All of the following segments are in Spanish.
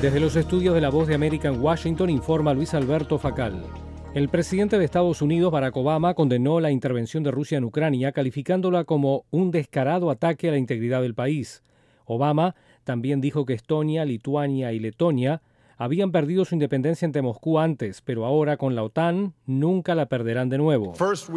Desde los estudios de La Voz de América en Washington informa Luis Alberto Facal. El presidente de Estados Unidos, Barack Obama, condenó la intervención de Rusia en Ucrania, calificándola como un descarado ataque a la integridad del país. Obama también dijo que Estonia, Lituania y Letonia habían perdido su independencia ante Moscú antes, pero ahora con la OTAN nunca la perderán de nuevo.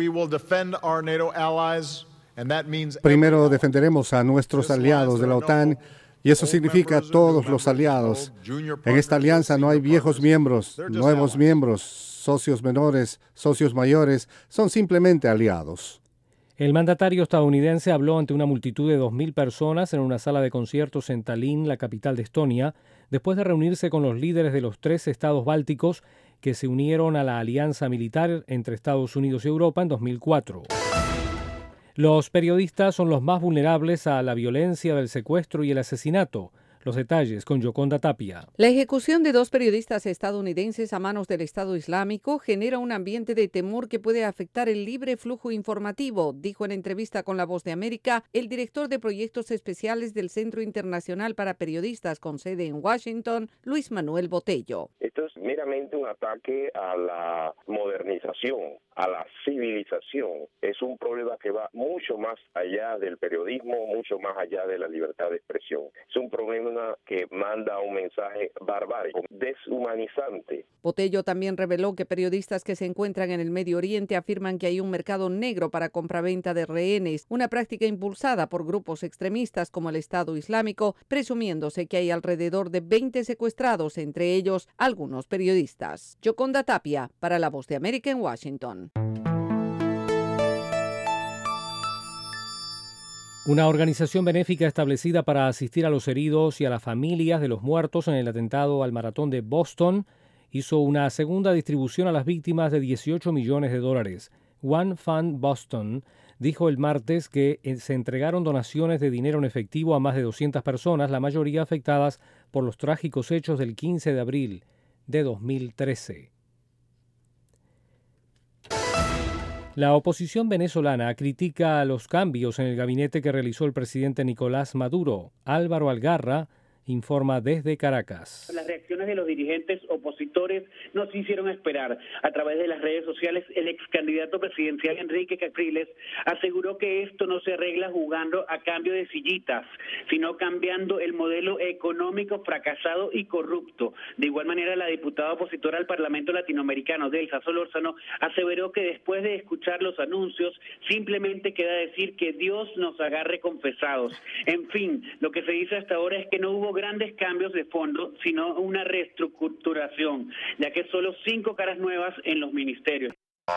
Primero defenderemos a nuestros aliados de la OTAN, y eso significa todos los aliados. En esta alianza no hay viejos miembros, nuevos miembros, socios menores, socios mayores, son simplemente aliados. El mandatario estadounidense habló ante una multitud de 2.000 personas en una sala de conciertos en Tallinn, la capital de Estonia, después de reunirse con los líderes de los 3 estados bálticos que se unieron a la alianza militar entre Estados Unidos y Europa en 2004. Los periodistas son los más vulnerables a la violencia del secuestro y el asesinato. Los detalles con Yoconda Tapia. La ejecución de 2 periodistas estadounidenses a manos del Estado Islámico genera un ambiente de temor que puede afectar el libre flujo informativo, dijo en entrevista con La Voz de América el director de proyectos especiales del Centro Internacional para Periodistas con sede en Washington, Luis Manuel Botello. Esto es meramente un ataque a la modernización, a la civilización. Es un problema que va mucho más allá del periodismo, mucho más allá de la libertad de expresión. Es un problema que manda un mensaje barbárico, deshumanizante. Botello también reveló que periodistas que se encuentran en el Medio Oriente afirman que hay un mercado negro para compraventa de rehenes, una práctica impulsada por grupos extremistas como el Estado Islámico, presumiéndose que hay alrededor de 20 secuestrados, entre ellos algunos periodistas. Yoconda Tapia, para La Voz de América en Washington. Una organización benéfica establecida para asistir a los heridos y a las familias de los muertos en el atentado al maratón de Boston hizo una segunda distribución a las víctimas de $18 millones. One Fund Boston dijo el martes que se entregaron donaciones de dinero en efectivo a más de 200 personas, la mayoría afectadas por los trágicos hechos del 15 de abril de 2013. La oposición venezolana critica los cambios en el gabinete que realizó el presidente Nicolás Maduro. Álvaro Algarra informa desde Caracas. Las reacciones de los dirigentes opositores no se hicieron esperar. A través de las redes sociales, el ex candidato presidencial Enrique Capriles aseguró que esto no se arregla jugando a cambio de sillitas, sino cambiando el modelo económico fracasado y corrupto. De igual manera, la diputada opositora al Parlamento Latinoamericano, Delsa Solórzano, aseveró que después de escuchar los anuncios, simplemente queda decir que Dios nos agarre confesados. En fin, lo que se dice hasta ahora es que no hubo grandes cambios de fondo, sino una reestructuración, ya que solo 5 caras nuevas en los ministerios.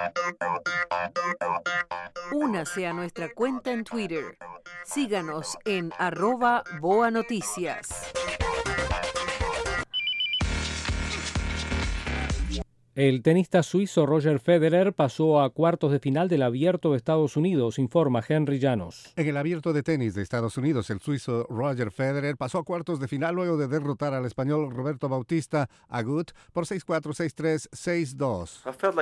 Únase a nuestra cuenta en Twitter. Síganos en @boanoticias. El tenista suizo Roger Federer pasó a cuartos de final del Abierto de Estados Unidos, informa Henry Llanos. En el Abierto de tenis de Estados Unidos, el suizo Roger Federer pasó a cuartos de final luego de derrotar al español Roberto Bautista Agut por 6-4, 6-3, 6-2.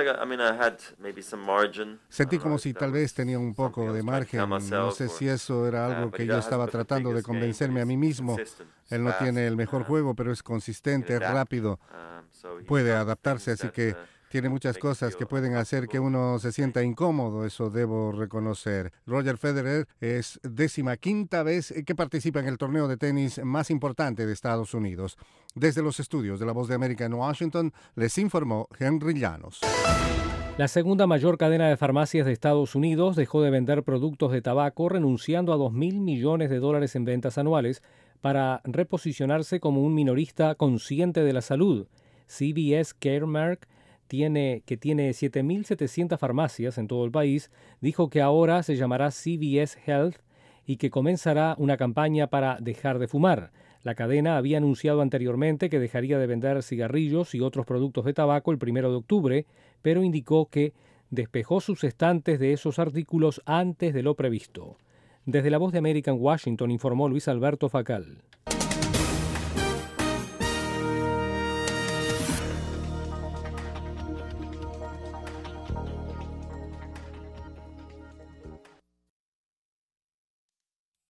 Sentí como si tal vez tenía un poco de margen. No sé si eso era algo que yo estaba tratando de convencerme a mí mismo. Él no tiene el mejor juego, pero es consistente, rápido, puede adaptarse, así que tiene muchas cosas que pueden hacer que uno se sienta incómodo, eso debo reconocer. Roger Federer es 15ª vez que participa en el torneo de tenis más importante de Estados Unidos. Desde los estudios de La Voz de América en Washington, les informó Henry Llanos. La segunda mayor cadena de farmacias de Estados Unidos dejó de vender productos de tabaco, renunciando a $2.000 millones en ventas anuales para reposicionarse como un minorista consciente de la salud. CVS Caremark, que tiene 7.700 farmacias en todo el país, dijo que ahora se llamará CVS Health y que comenzará una campaña para dejar de fumar. La cadena había anunciado anteriormente que dejaría de vender cigarrillos y otros productos de tabaco el 1 de octubre, pero indicó que despejó sus estantes de esos artículos antes de lo previsto. Desde La Voz de América en Washington informó Luis Alberto Facal.